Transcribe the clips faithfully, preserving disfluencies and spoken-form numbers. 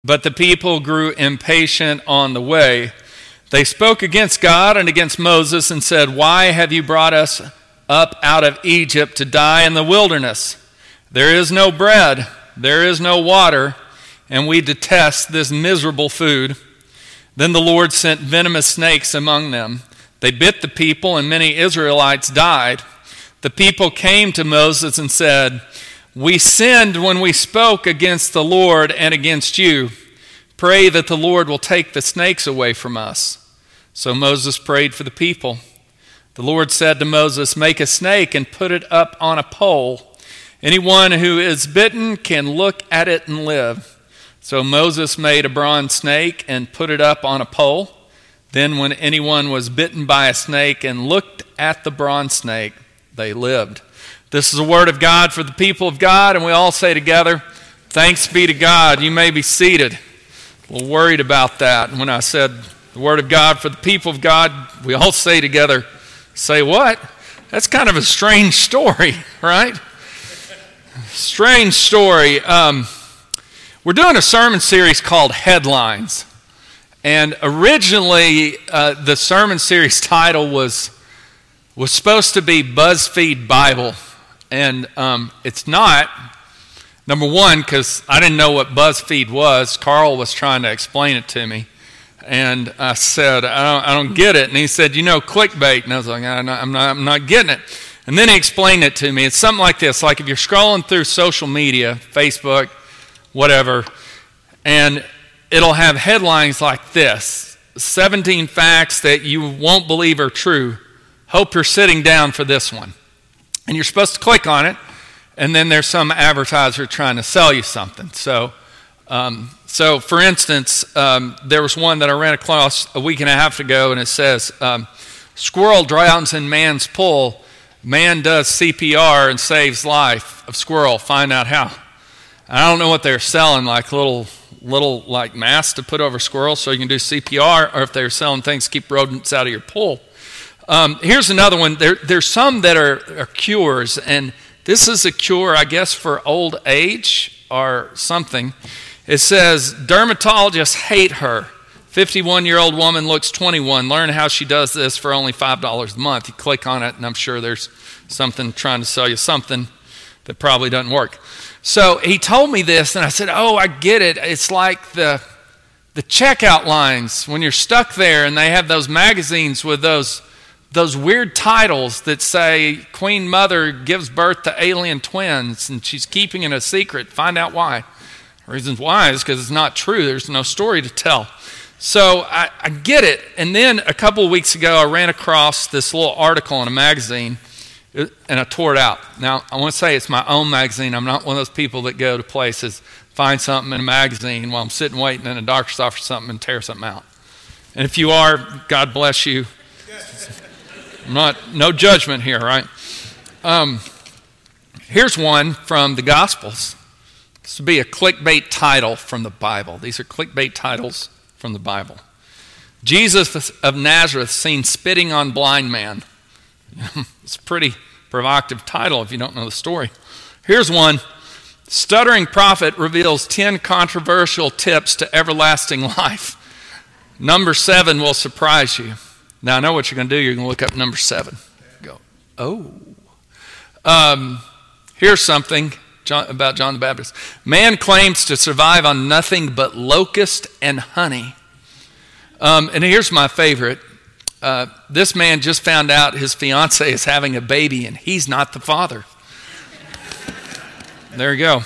But the people grew impatient on the way. They spoke against God and against Moses and said, "Why have you brought us up out of Egypt to die in the wilderness? There is no bread, there is no water, and we detest this miserable food." Then the Lord sent venomous snakes among them. They bit the people, and many Israelites died. The people came to Moses and said, "We sinned when we spoke against the Lord and against you. Pray that the Lord will take the snakes away from us." So Moses prayed for the people. The Lord said to Moses, "Make a snake and put it up on a pole. Anyone who is bitten can look at it and live." So Moses made a bronze snake and put it up on a pole. Then when anyone was bitten by a snake and looked at the bronze snake, they lived. This is the word of God for the people of God, and we all say together, "Thanks be to God." You may be seated. A little worried about that. When I said the word of God for the people of God, we all say together, "Say what?" That's kind of a strange story, right? Strange story. Um, we're doing a sermon series called Headlines. And originally, uh, the sermon series title was, was supposed to be BuzzFeed Bible. And um, it's not. Number one, because I didn't know what BuzzFeed was. Carl was trying to explain it to me. And I said, I don't, I don't get it. And he said, "You know, clickbait." And I was like, I'm not, I'm, not, I'm not getting it. And then he explained it to me. It's something like this. Like if you're scrolling through social media, Facebook, whatever, and it'll have headlines like this: seventeen facts that you won't believe are true. Hope you're sitting down for this one. And you're supposed to click on it. And then there's some advertiser trying to sell you something. So, um, so for instance, um, there was one that I ran across a week and a half ago, and it says, um, "Squirrel drowns in man's pool. Man does C P R and saves life of squirrel. Find out how." I don't know what they're selling, like little, little like masks to put over squirrels so you can do C P R, or if they're selling things to keep rodents out of your pool. Um, here's another one. There, there's some that are, are cures, and this is a cure, I guess, for old age or something. It says, "Dermatologists hate her. fifty-one-year-old woman looks twenty-one. Learn how she does this for only five dollars a month." You click on it, and I'm sure there's something trying to sell you something that probably doesn't work. So he told me this, and I said, "Oh, I get it. It's like the, the checkout lines when you're stuck there, and they have those magazines with those those weird titles that say Queen Mother gives birth to alien twins and she's keeping it a secret. Find out why." The reason why is because it's not true. There's no story to tell. So I, I get it. And then a couple of weeks ago, I ran across this little article in a magazine, and I tore it out. Now, I want to say it's my own magazine. I'm not one of those people that go to places, find something in a magazine while I'm sitting waiting in a doctor's office or something and tear something out. And if you are, God bless you. I'm not, no judgment here, right? Um, here's one from the Gospels. This would be a clickbait title from the Bible. These are clickbait titles from the Bible. "Jesus of Nazareth seen spitting on blind man." It's a pretty provocative title if you don't know the story. Here's one. "Stuttering prophet reveals ten controversial tips to everlasting life." Number seven will surprise you. Now, I know what you're going to do. You're going to look up number seven. Go, oh. Um, here's something John, about John the Baptist. "Man claims to survive on nothing but locust and honey." Um, and here's my favorite. Uh, this man just found out his fiance is having a baby, and he's not the father. There you go.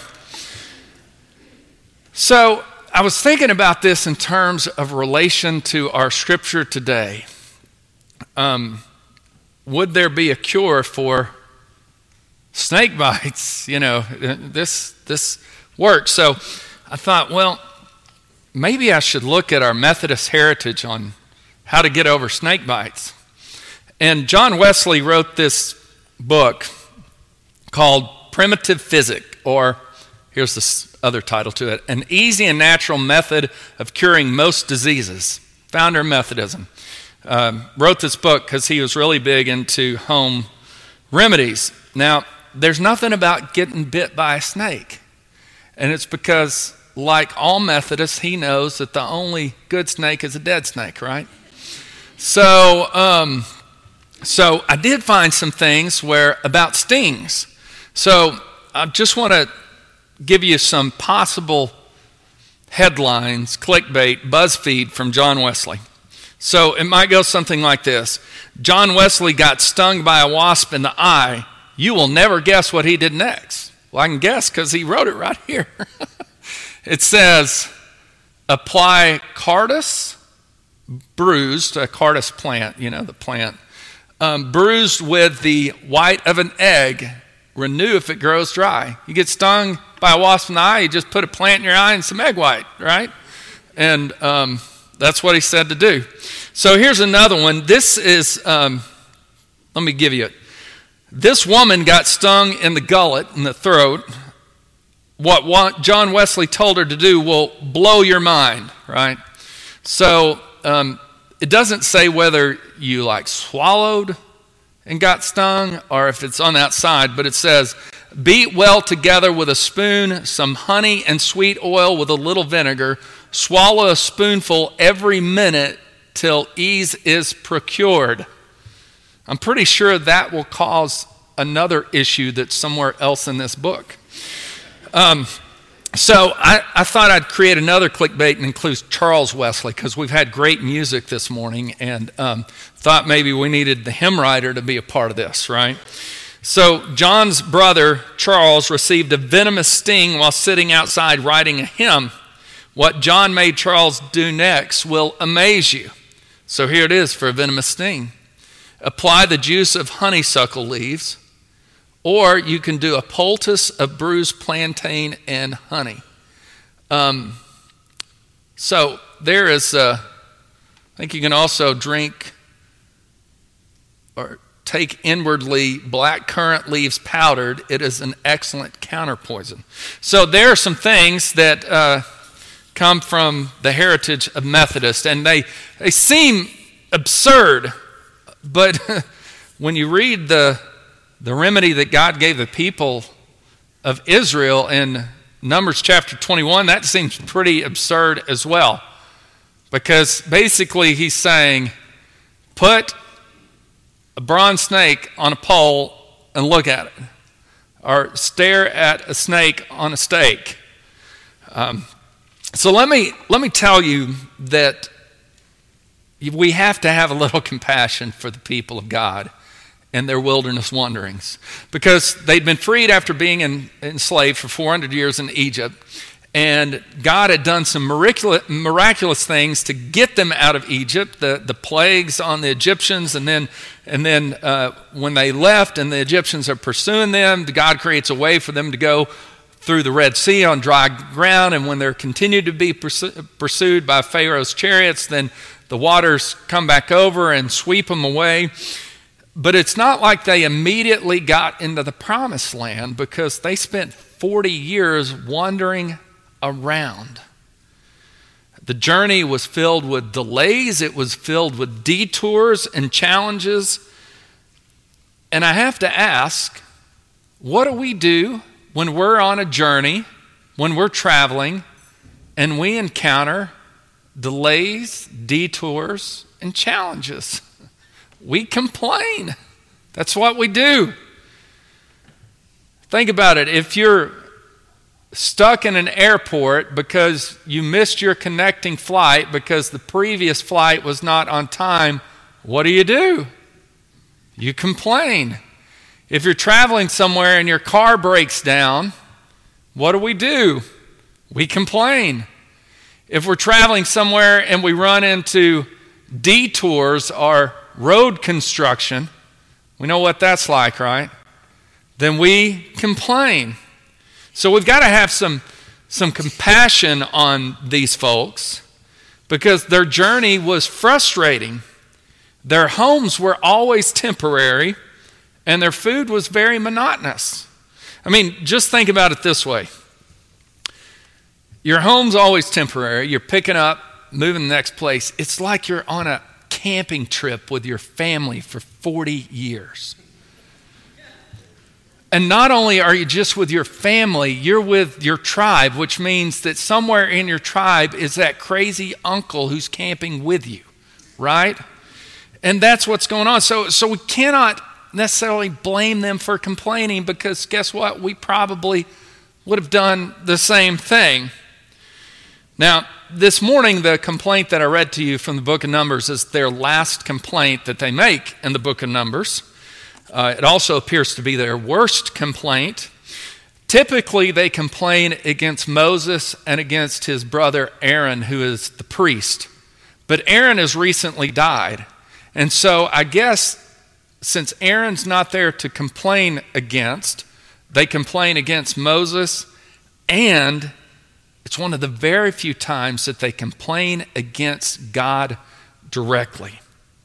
So I was thinking about this in terms of relation to our scripture today. Um, would there be a cure for snake bites? You know, this this works. So I thought, well, maybe I should look at our Methodist heritage on how to get over snake bites. And John Wesley wrote this book called Primitive Physic, or here's this other title to it, An Easy and Natural Method of Curing Most Diseases. Founder of Methodism. Um, wrote this book because he was really big into home remedies. Now, there's nothing about getting bit by a snake. And it's because like all Methodists, he knows that the only good snake is a dead snake, right? So, um, so I did find some things where about stings. So I just want to give you some possible headlines, clickbait, BuzzFeed from John Wesley. So it might go something like this. John Wesley got stung by a wasp in the eye. You will never guess what he did next. Well, I can guess because he wrote it right here. It says, apply Cardus bruised, a Cardus plant, you know, the plant, um, bruised with the white of an egg, renew if it grows dry. You get stung by a wasp in the eye, you just put a plant in your eye and some egg white, right? And um, that's what he said to do. So here's another one. This is, um, let me give you it. This woman got stung in the gullet, in the throat. What John Wesley told her to do will blow your mind, right? So um, it doesn't say whether you like swallowed and got stung or if it's on the outside, but it says, beat well together with a spoon, some honey and sweet oil with a little vinegar. Swallow a spoonful every minute till ease is procured. I'm pretty sure that will cause another issue that's somewhere else in this book. Um, so I, I thought I'd create another clickbait and include Charles Wesley because we've had great music this morning and um, thought maybe we needed the hymn writer to be a part of this, right? So John's brother, Charles, received a venomous sting while sitting outside writing a hymn. What John made Charles do next will amaze you. So here it is for a venomous sting. Apply the juice of honeysuckle leaves, or you can do a poultice of bruised plantain and honey. Um, so there is, uh, I think you can also drink or take inwardly black currant leaves powdered. It is an excellent counter poison. So there are some things that uh, come from the heritage of Methodists, and they, they seem absurd, but when you read the the remedy that God gave the people of Israel in Numbers chapter twenty-one, that seems pretty absurd as well. Because basically he's saying, put a bronze snake on a pole and look at it. Or stare at a snake on a stake. Um, so let me let me tell you that we have to have a little compassion for the people of God and their wilderness wanderings, because they'd been freed after being in, enslaved for four hundred years in Egypt, and God had done some miraculous, miraculous things to get them out of Egypt, the, the plagues on the Egyptians, and then and then uh, when they left and the Egyptians are pursuing them, God creates a way for them to go through the Red Sea on dry ground, and when they're continued to be pursu- pursued by Pharaoh's chariots, then the waters come back over and sweep them away. But it's not like they immediately got into the promised land, because they spent forty years wandering around. The journey was filled with delays. It was filled with detours and challenges. And I have to ask, what do we do when we're on a journey, when we're traveling, and we encounter delays, detours, and challenges? We complain. That's what we do. Think about it. If you're stuck in an airport because you missed your connecting flight because the previous flight was not on time, what do you do? You complain. If you're traveling somewhere and your car breaks down, what do we do? We complain. If we're traveling somewhere and we run into detours or road construction, we know what that's like, right? Then we complain. So we've got to have some, some compassion on these folks, because their journey was frustrating. Their homes were always temporary, and their food was very monotonous. I mean, just think about it this way. Your home's always temporary. You're picking up, moving to the next place. It's like you're on a camping trip with your family for forty years. And not only are you just with your family, you're with your tribe, which means that somewhere in your tribe is that crazy uncle who's camping with you, right? And that's what's going on. So, so we cannot necessarily blame them for complaining, because guess what? We probably would have done the same thing. Now, this morning, the complaint that I read to you from the book of Numbers is their last complaint that they make in the book of Numbers. Uh, it also appears to be their worst complaint. Typically, they complain against Moses and against his brother Aaron, who is the priest. But Aaron has recently died. And so I guess since Aaron's not there to complain against, they complain against Moses, and it's one of the very few times that they complain against God directly.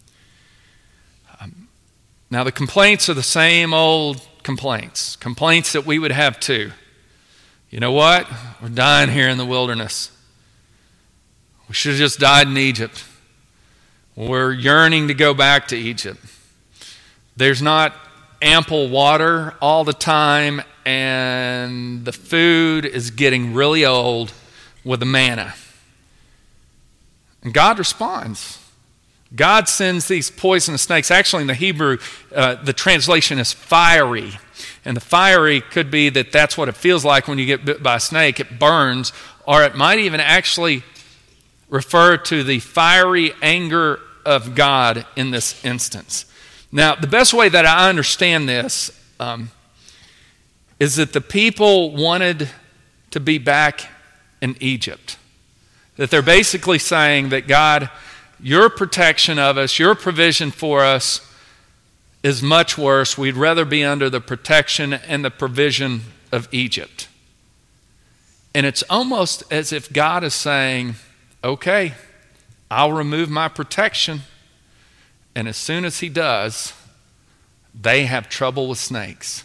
Um, now, the complaints are the same old complaints, complaints that we would have too. You know what? We're dying here in the wilderness. We should have just died in Egypt. We're yearning to go back to Egypt. There's not ample water all the time, and the food is getting really old with the manna. And God responds. God sends these poisonous snakes. Actually, in the Hebrew, uh, the translation is fiery. And the fiery could be that that's what it feels like when you get bit by a snake. It burns. Or it might even actually refer to the fiery anger of God in this instance. Now, the best way that I understand this um, is that the people wanted to be back in Egypt. That they're basically saying that, God, your protection of us, your provision for us is much worse. We'd rather be under the protection and the provision of Egypt. And it's almost as if God is saying, okay, I'll remove my protection. And as soon as he does, they have trouble with snakes.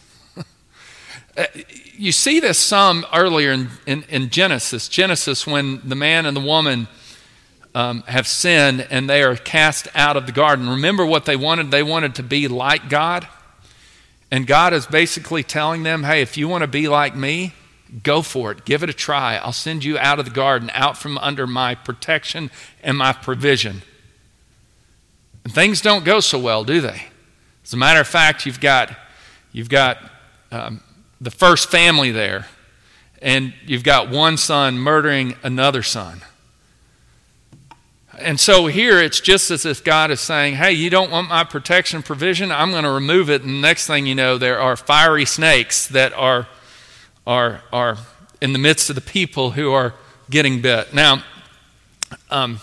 You see this some earlier in, in, in Genesis. Genesis, when the man and the woman um, have sinned and they are cast out of the garden. Remember what they wanted? They wanted to be like God. And God is basically telling them, hey, if you want to be like me, go for it. Give it a try. I'll send you out of the garden, out from under my protection and my provision. And things don't go so well, do they? As a matter of fact, you've got, you've got um, the first family there, and you've got one son murdering another son. And so here it's just as if God is saying, hey, you don't want my protection and provision? I'm going to remove it. And the next thing you know, there are fiery snakes that are, are, are in the midst of the people who are getting bit. Now, um,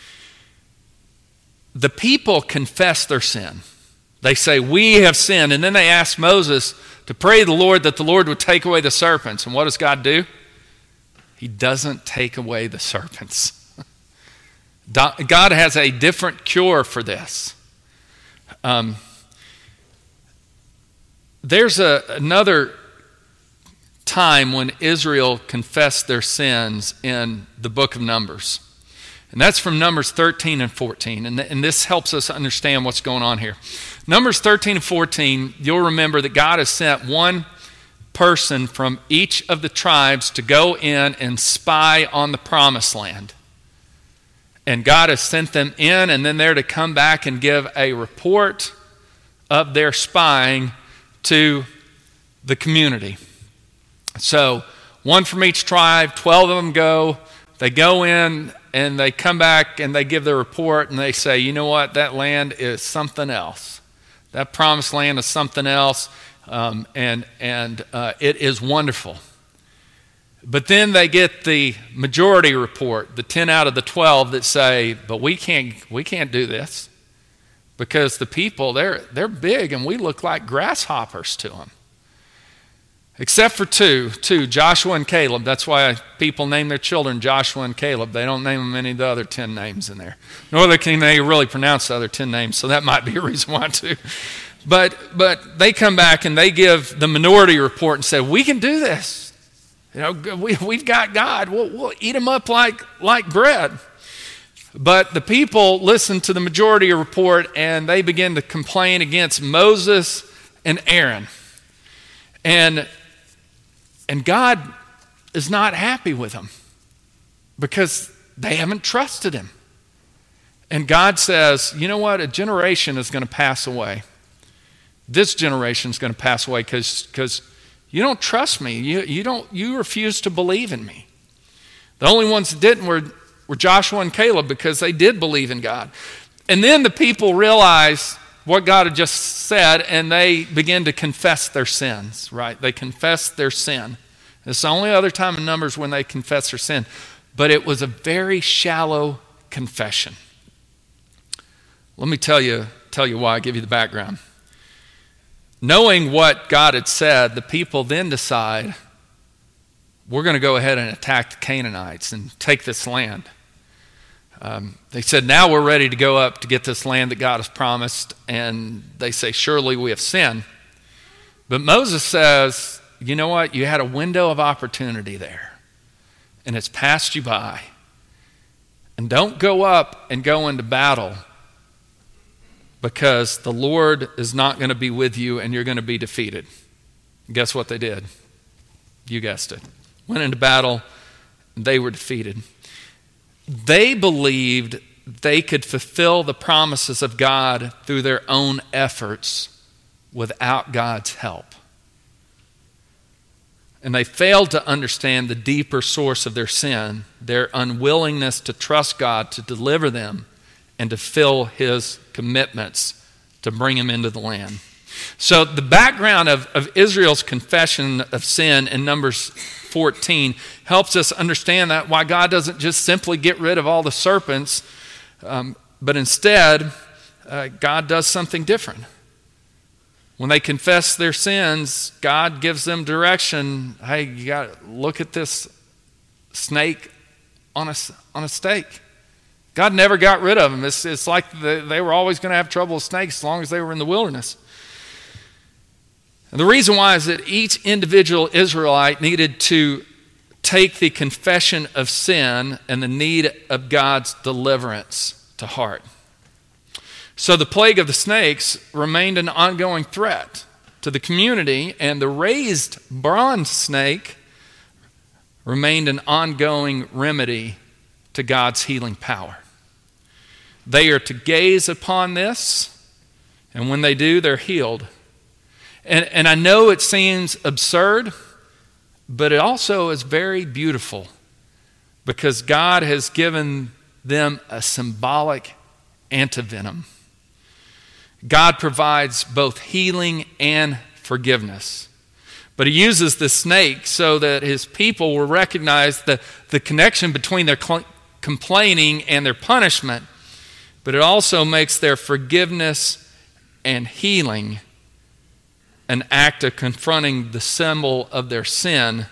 the people confess their sin. They say, we have sinned. And then they ask Moses to pray to the Lord that the Lord would take away the serpents. And what does God do? He doesn't take away the serpents. God has a different cure for this. Um, there's a, another time when Israel confessed their sins in the book of Numbers. And that's from Numbers thirteen and fourteen. And, and this helps us understand what's going on here. Numbers thirteen and fourteen, you'll remember that God has sent one person from each of the tribes to go in and spy on the promised land. And God has sent them in, and then they're to come back and give a report of their spying to the community. So one from each tribe, twelve of them go. They go in and they come back and they give their report and they say, you know what, that land is something else. That promised land is something else, um, and, and uh, it is wonderful. But then they get the majority report, the ten out of the twelve that say, but we can't we can't do this because the people, they're they're big and we look like grasshoppers to them. Except for two, two, Joshua and Caleb. That's why people name their children Joshua and Caleb. They don't name them any of the other ten names in there. Nor can they really pronounce the other ten names, so that might be a reason why too. But but they come back and they give the minority report and say, we can do this. You know, we, we've got God. We'll, we'll eat them up like, like bread. But the people listen to the majority report and they begin to complain against Moses and Aaron. And, and God is not happy with them because they haven't trusted him. And God says, you know what? A generation is going to pass away. This generation is going to pass away because because you don't trust me. You, you, don't, you refuse to believe in me. The only ones that didn't were, were Joshua and Caleb because they did believe in God. And then the people realized what God had just said, and they began to confess their sins, right? They confessed their sin. It's the only other time in Numbers when they confess their sin. But it was a very shallow confession. Let me tell you, tell you why, give you the background. Knowing what God had said, the people then decide, we're going to go ahead and attack the Canaanites and take this land. Um, they said, now we're ready to go up to get this land that God has promised. And they say, surely we have sinned. But Moses says, you know what? You had a window of opportunity there. And it's passed you by. And don't go up and go into battle, because the Lord is not going to be with you and you're going to be defeated. And guess what they did? You guessed it. Went into battle, and they were defeated. They believed they could fulfill the promises of God through their own efforts without God's help. And they failed to understand the deeper source of their sin, their unwillingness to trust God to deliver them and to fill his commitments to bring him into the land. So the background of, of Israel's confession of sin in Numbers fourteen helps us understand that why God doesn't just simply get rid of all the serpents, um, but instead uh, God does something different. When they confess their sins, God gives them direction. Hey, you got to look at this snake on a, on a stake. God never got rid of them. It's, it's like the, they were always going to have trouble with snakes as long as they were in the wilderness. And the reason why is that each individual Israelite needed to take the confession of sin and the need of God's deliverance to heart. So the plague of the snakes remained an ongoing threat to the community, and the raised bronze snake remained an ongoing remedy to God's healing power. They are to gaze upon this, and when they do, they're healed. And, and I know it seems absurd, but it also is very beautiful because God has given them a symbolic antivenom. God provides both healing and forgiveness. But he uses the snake so that his people will recognize the, the connection between their cl- complaining and their punishment, but it also makes their forgiveness and healing an act of confronting the symbol of their sin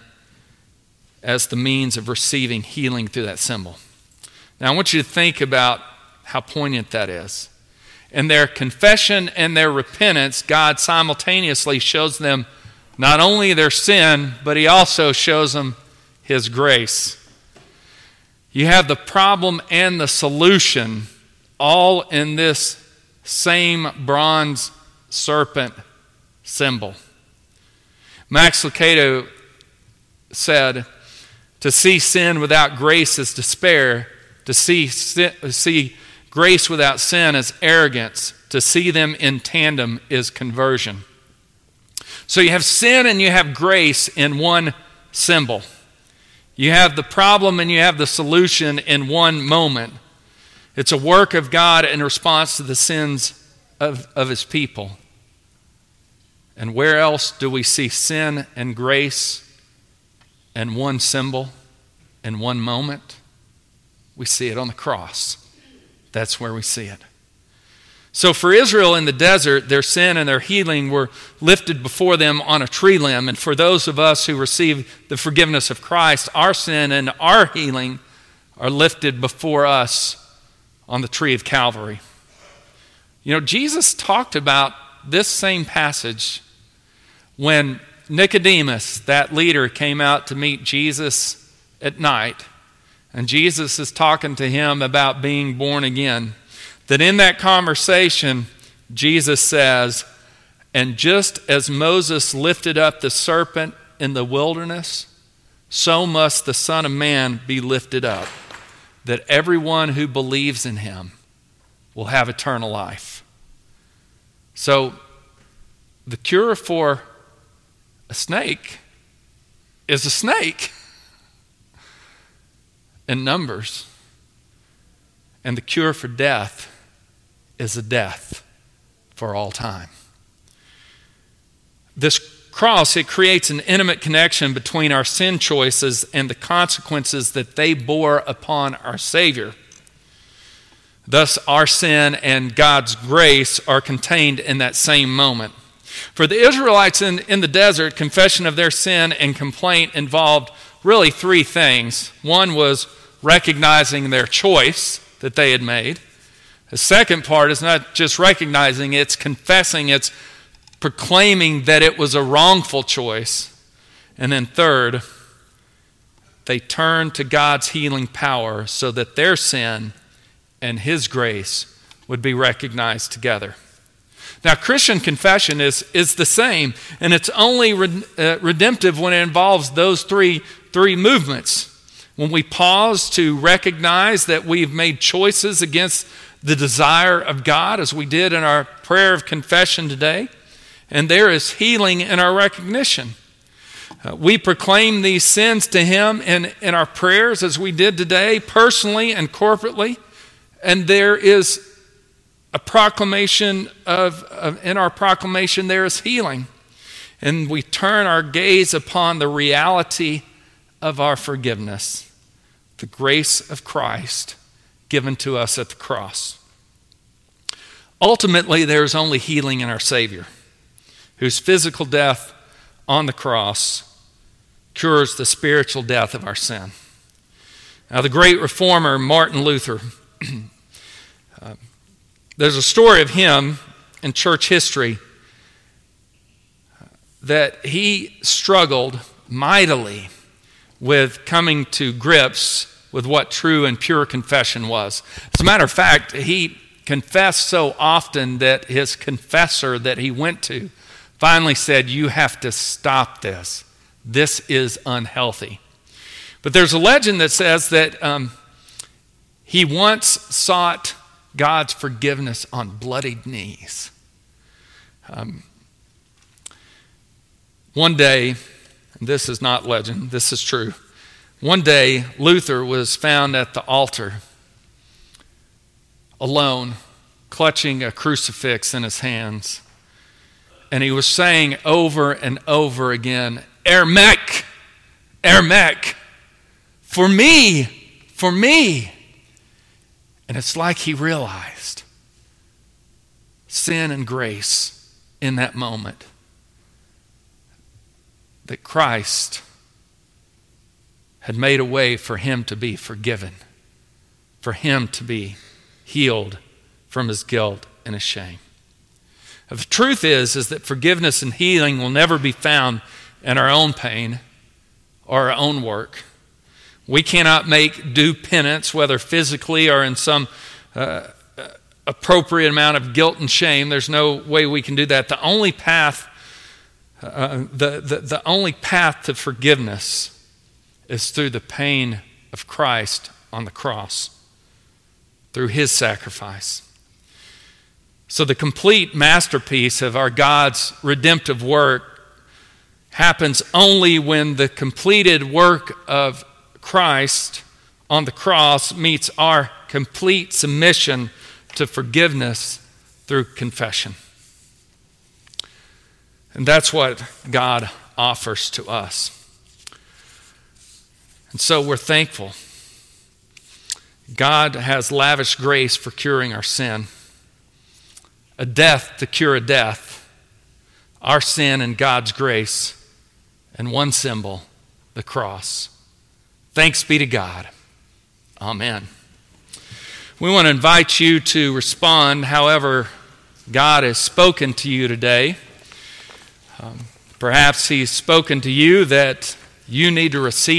as the means of receiving healing through that symbol. Now I want you to think about how poignant that is. In their confession and their repentance, God simultaneously shows them not only their sin, but he also shows them his grace. You have the problem and the solution all in this same bronze serpent symbol. Max Lucado said, to see sin without grace is despair. To see, sin, see grace without sin is arrogance. To see them in tandem is conversion. So you have sin and you have grace in one symbol. You have the problem and you have the solution in one moment. It's a work of God in response to the sins of, of his people. And where else do we see sin and grace in one symbol, in one moment? We see it on the cross. That's where we see it. So for Israel in the desert, their sin and their healing were lifted before them on a tree limb. And for those of us who receive the forgiveness of Christ, our sin and our healing are lifted before us on the tree of Calvary. You know, Jesus talked about this same passage when Nicodemus, that leader, came out to meet Jesus at night. And Jesus is talking to him about being born again. That in that conversation, Jesus says, And just as Moses lifted up the serpent in the wilderness, so must the Son of Man be lifted up, that everyone who believes in him will have eternal life. So the cure for a snake is a snake in Numbers. And the cure for death is a death for all time. This cross, it creates an intimate connection between our sin choices and the consequences that they bore upon our Savior. Thus, our sin and God's grace are contained in that same moment. For the Israelites in, in the desert, confession of their sin and complaint involved really three things. One was recognizing their choice that they had made. The second part is not just recognizing, it's confessing, it's proclaiming that it was a wrongful choice. And then third, they turned to God's healing power so that their sin and his grace would be recognized together. Now, Christian confession is, is the same, and it's only re, uh, redemptive when it involves those three, three movements. When we pause to recognize that we've made choices against the desire of God, as we did in our prayer of confession today, and there is healing in our recognition. Uh, we proclaim these sins to him in, in our prayers, as we did today, personally and corporately, and there is a proclamation of, of, in our proclamation there is healing. And we turn our gaze upon the reality of our forgiveness, the grace of Christ given to us at the cross. Ultimately, there is only healing in our Savior, whose physical death on the cross cures the spiritual death of our sin. Now, the great reformer Martin Luther, uh, there's a story of him in church history that he struggled mightily with coming to grips with what true and pure confession was. As a matter of fact, he confessed so often that his confessor that he went to finally said, "You have to stop this. This is unhealthy." But there's a legend that says that um, he once sought God's forgiveness on bloodied knees. Um, one day, and this is not legend, this is true. One day, Luther was found at the altar, alone, clutching a crucifix in his hands. And he was saying over and over again, "Ermech, Ermech, for me, for me." And it's like he realized sin and grace in that moment. That Christ had made a way for him to be forgiven, for him to be healed from his guilt and his shame. Now, the truth is, is that forgiveness and healing will never be found in our own pain or our own work. We cannot make due penance, whether physically or in some uh, appropriate amount of guilt and shame. There's no way we can do that. The only path, uh, the, the, the only path to forgiveness is through the pain of Christ on the cross, through his sacrifice. So the complete masterpiece of our God's redemptive work happens only when the completed work of Christ on the cross meets our complete submission to forgiveness through confession. And that's what God offers to us. And so we're thankful. God has lavish grace for curing our sin. A death to cure a death. Our sin and God's grace. And one symbol, the cross. Thanks be to God. Amen. We want to invite you to respond however God has spoken to you today. Um, perhaps he's spoken to you that you need to receive